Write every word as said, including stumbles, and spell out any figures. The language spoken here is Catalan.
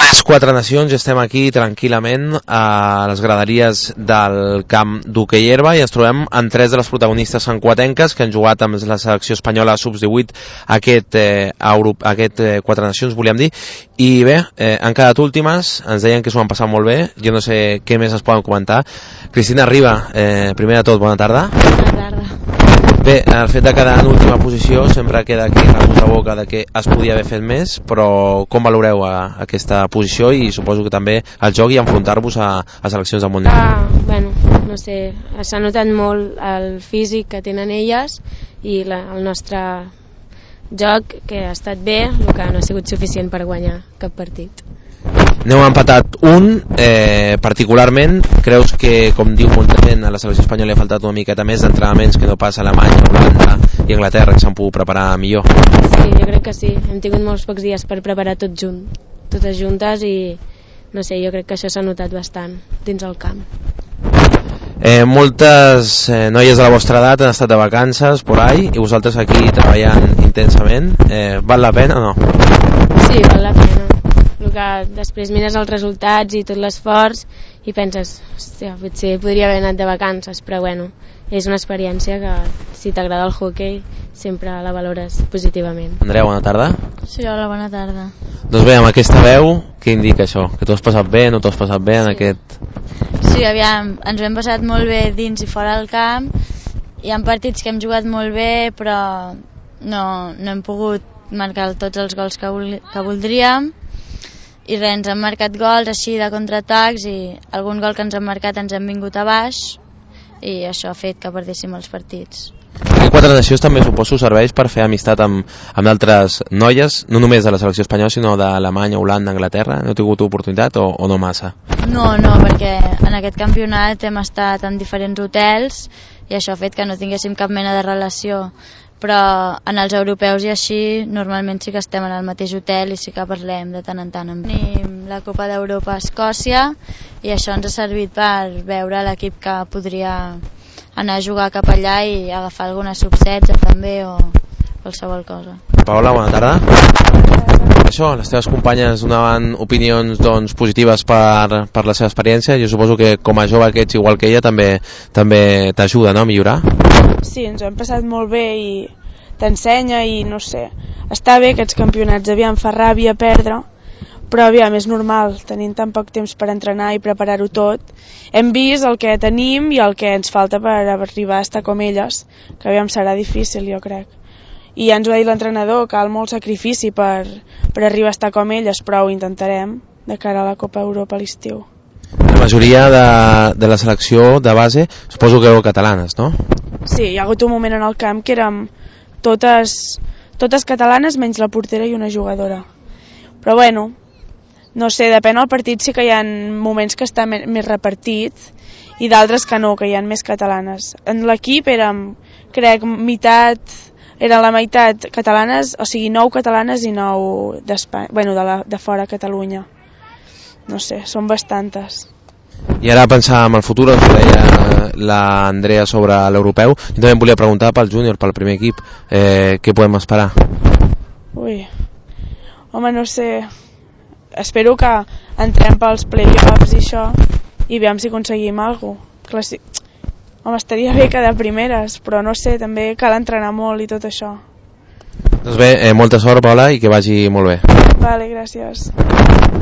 les Quatre Nacions i estem aquí tranquil·lament a les graderies del camp d'hoquei herba i ens trobem amb tres de les protagonistes santcugatenques que han jugat amb la selecció espanyola sub divuit aquest, eh, Euro, aquest eh, Quatre Nacions, volíem dir, i bé, eh, han quedat últimes, ens deien que s'ho han passat molt bé, jo no sé què més es poden comentar. Cristina Riba, eh, primer de tot, bona tarda. Bona tarda. Bé, el fet de quedar en última posició sempre queda aquí en la puta boca de que es podia haver fet més, però com valoreu a, a aquesta posició i suposo que també el joc i enfrontar-vos a, a seleccions del Mundial? Ah, bueno, no sé, s'ha notat molt el físic que tenen elles i la, el nostre joc, que ha estat bé, el que no ha sigut suficient per guanyar cap partit. N'heu empatat un, eh, particularment creus que, com diu molta gent, a la selecció espanyola ha faltat una miqueta més d'entrenaments que no pas a Alemanya, Holanda i Anglaterra, que s'han pogut preparar millor? Sí, jo crec que sí, hem tingut molts pocs dies per preparar tot junt, totes juntes, i no sé, jo crec que això s'ha notat bastant dins el camp. Eh, moltes eh, noies de la vostra edat han estat de vacances por ahí i vosaltres aquí treballant intensament, eh, val la pena o no? Sí, val la pena. El que després mires els resultats i tot l'esforç i penses, hòstia, potser podria haver anat de vacances, però bueno, és una experiència que si t'agrada el hoquei sempre la valores positivament. Andrea, bona tarda. Sí, hola, bona tarda. Doncs bé, amb aquesta veu, què indica això? Que t'ho has passat bé, no t'ho has passat bé en Sí. aquest... Sí, aviam, ens ho hem passat molt bé dins i fora del camp. Hi ha partits que hem jugat molt bé, però no, no hem pogut marcar tots els gols que, vol, que voldríem. I res, ens han marcat gols així de contraatacs i algun gol que ens han marcat ens han vingut a baix i això ha fet que perdéssim els partits. Aquest Quatre Nacions també suposo serveix per fer amistat amb, amb altres noies, no només de la selecció espanyola sinó d'Alemanya, Holanda, Anglaterra. No heu tingut oportunitat o, o no massa? No, no, perquè en aquest campionat hem estat en diferents hotels i això ha fet que no tinguéssim cap mena de relació, però en els europeus i així normalment sí que estem en el mateix hotel i sí que parlem de tant en tant. Tenim la Copa d'Europa a Escòcia i això ens ha servit per veure l'equip que podria anar a jugar cap allà i agafar alguna sub setze també o qualsevol cosa. Paola, bona tarda. Això, les teves companyes donaven opinions doncs, positives per, per la seva experiència. Jo suposo que com a jove que ets igual que ella també també t'ajuda, no?, a millorar. Sí, ens ho hem passat molt bé i t'ensenya i no sé, està bé aquests campionats, aviam, fa ràbia perdre, però aviam, és normal, tenint tan poc temps per entrenar i preparar-ho tot. Hem vist el que tenim i el que ens falta per arribar a estar com elles, que aviam serà difícil, jo crec. I ja ens ho ha dit l'entrenador, cal molt sacrifici per, per arribar a estar com elles, però ho intentarem de cara a la Copa Europa a l'estiu. La majoria de, de la selecció de base suposo que éreu catalanes, no? Sí, hi ha hagut un moment en el camp que érem totes, totes catalanes menys la portera i una jugadora. Però bueno, no sé, depèn del partit, sí que hi ha moments que està més repartit i d'altres que no, que hi ha més catalanes. En l'equip érem, crec, meitat, eren la meitat catalanes, o sigui, nou catalanes i nou d'Espanya, bueno, de, la, de fora Catalunya. No sé, són bastantes. I ara pensar en el futur, ens ho deia l'Andrea sobre l'europeu. Jo també em volia preguntar pel júnior, pel primer equip, eh, què podem esperar? Ui, home, no sé, espero que entrem pels play-offs i això i veiem si aconseguim alguna cosa. Classi... Home, estaria bé que de primeres, però no sé, també cal entrenar molt i tot això. Doncs bé, eh, molta sort, Paula, i que vagi molt bé. Vale, gràcies.